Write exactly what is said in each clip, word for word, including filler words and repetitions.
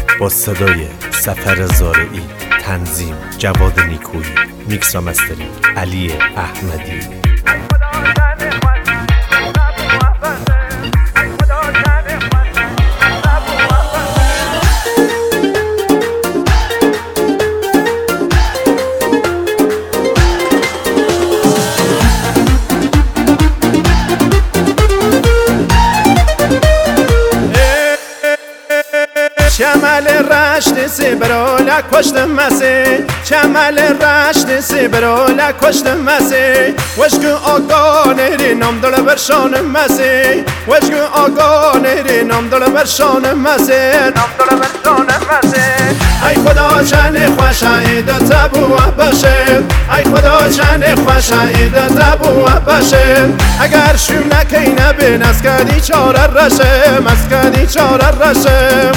با صدای سفر زارعی، تنظیم جواد نیکویی، میکس و مسترینگ علی احمدی. شمال رشت سبرولا کشتم مسی شمال رشت سبرولا کشتم مسی وشکو آگانری نام دل برشان مسی وشکو آگانری نام دل برشان مسی نام دل برشان مسی ای خدا جان خوش عید تبو باشه ای خدا جان خوش عید تبو باشه اگر شوم نکی نبین از کدی چاره رشه مسکدی چاره رشه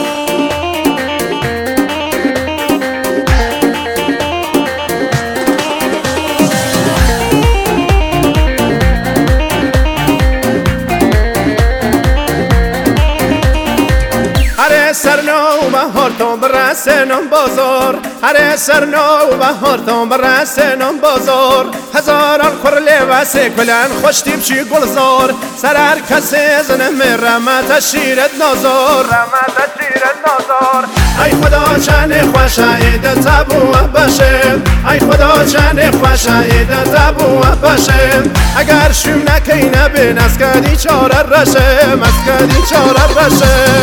سرنو بهار تو برسنم بازار هر سرنو بهار تو برسنم بازار هزاران خورله واسه کلن خوشتی بچی گلزار سر هر کسی زنم رحمت شیرت نازار رحمت شیرت نازار ای خدا جان خوش عید تبو باشه ای خدا جان خوش عید تبو باشه اگر شوم نکی نبین از کدی چاره رشه مسکدی چاره رشه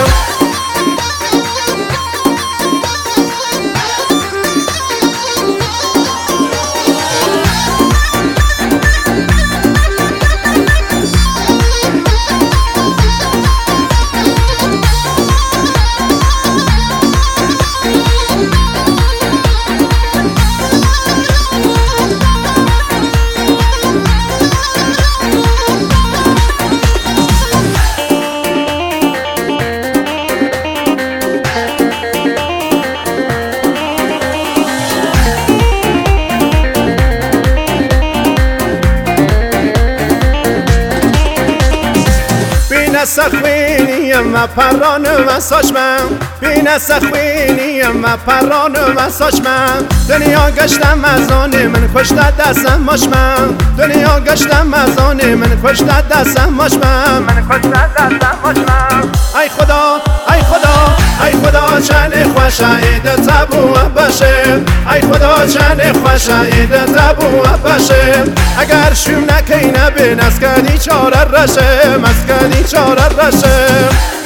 سخوینی ما پران و ساشمن بین سخوینی ما پران و ساشمن دنیا گشتم از آن من کشت دستم ماشمن دنیا گشتم از آن من کشت دستم ماشمن من کشت دستم ماشمن ای خدا ای خدا ای خدا جان خوش عید تبو باشه ای خدا جان خوش عید تبو باشه اگر شوم نکی نبین از کدی چاره رشه مسکدی چاره رشه